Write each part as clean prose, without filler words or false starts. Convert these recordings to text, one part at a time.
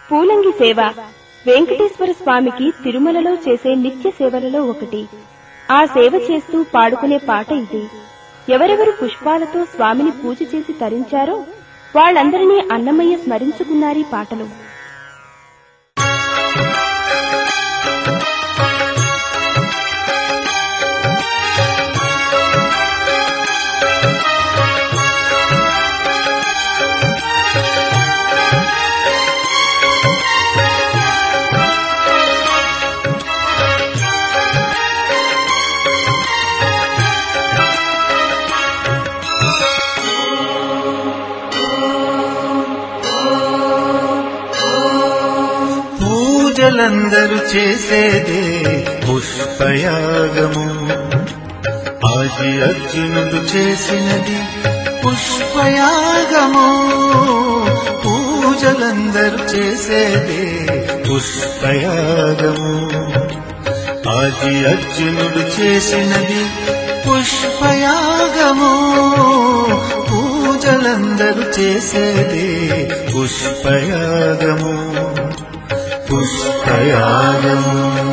పూలంగి సేవ వెంకటేశ్వర స్వామికి తిరుమలలో చేసే నిత్య సేవలలో ఒకటి. ఆ సేవ చేస్తూ పాడుకునే పాట ఇది. ఎవరెవరు పుష్పాలతో స్వామిని పూజ చేసి తరించారో వాళ్ళందరినీ అన్నమయ్య స్మరించుకున్నారీ పాటలు. పూజలందరూ చేసేదే పుష్పయాగము. ఆది అర్జునుడు చేసినది పుష్పయాగము. పూజలందరూ చేసేదే పుష్పయాగము. ఆది అర్జునుడు చేసినది పుష్పయాగము. పూజలందరూ చేసేదే పుష్పయాగము. పుష్పయాగము.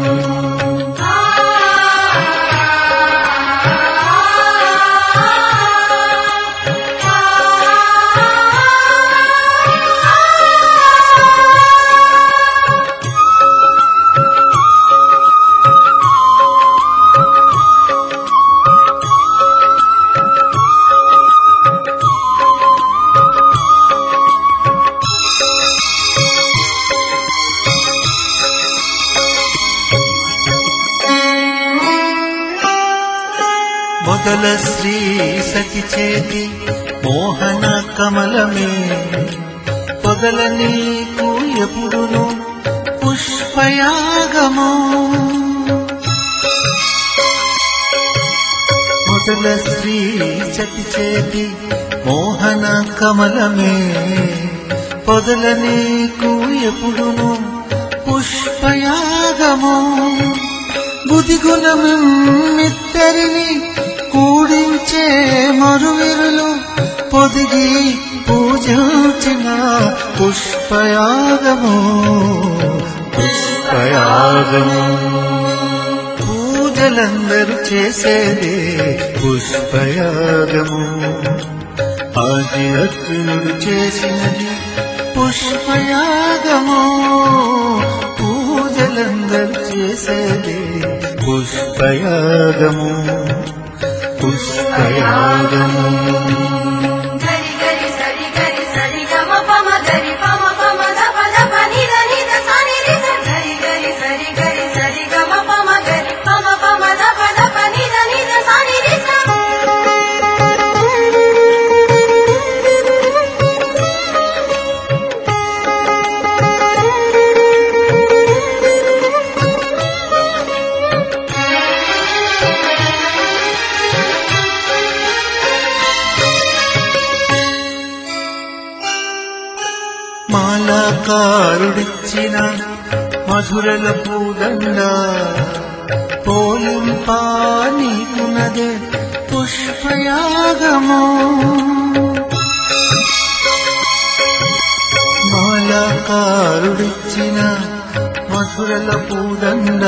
మొదల శ్రీ సతి చేతి మోహన కమలమే పొదల నీకు ఎప్పుడును పుష్పయాగము. మొదల శ్రీ సతి చేతి మోహన కమలమే పొదల నీకు ఎప్పుడును పుష్పయాగము. బుధిగుణమిద్దరిని కూడించే మరువిరులు పొదిగి పూజించిన పుష్పయాగము. పుష్పయాగము. పూజలందరూ చేసేదే పుష్పయాగము. ఆది అర్జునుడు చేసినది పుష్పయాగము. పూజలందరూ చేసేదే పుష్పయాగము. పుష్పయాగము. మాలాకారుడిచ్చిన మధురల పూదండ పోలింపా నీకున్నదే పుష్పయాగము. మాలాకారుడిచ్చిన మధురల పూదండ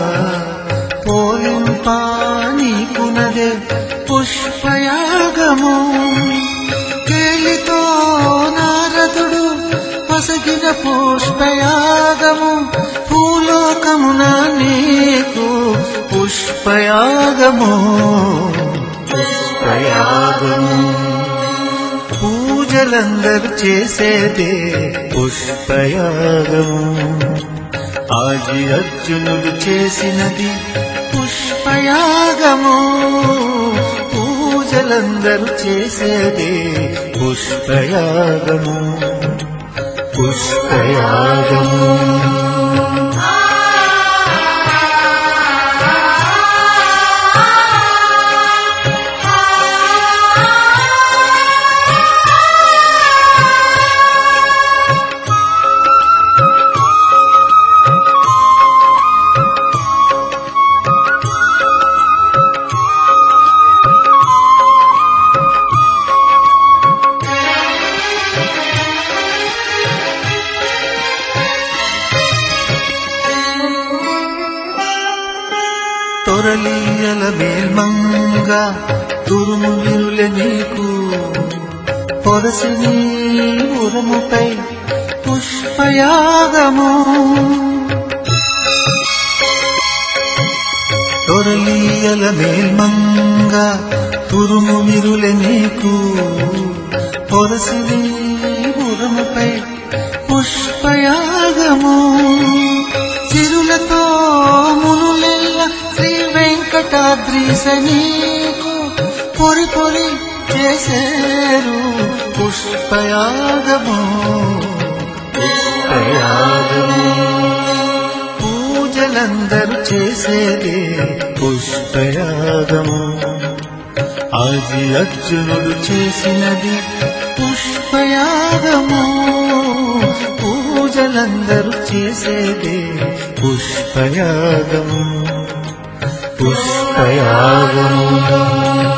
పోలింపా నీకున్నదే పుష్పయాగము. కేలితో నారదుడు పొసగిన పుష్పయాగము. భూలోకమున నీకు పుష్పయాగము. పుష్పయాగము. పూజలందరూ చేసేదే పుష్పయాగము. ఆది అర్జునుడు చేసినది పుష్పయాగము. పూజలందరూ చేసేదే పుష్పయాగము. పుష్పయాగము. తొరలీయల మేల్మంగ తురుములులె నీకు పొరసి నీ ఉరముపై పుష్పయాగము తొరలీయల మేల్మంగ తురుములులె నీకు పొరసి నీ ఉరముపై పుష్పయాగము చిరులతో మునులెల్ల శ్రీ వెంకటాద్రీశ నీకు పొరి పొరి చేసేరు పుష్పయాగము పూజలందరూ చేసేదే పుష్పయాగము ఆది అర్జునుడు చేసినది పుష్పయాగము పూజలందరూ చేసేదే పుష్పయాగము పుష్పయాగము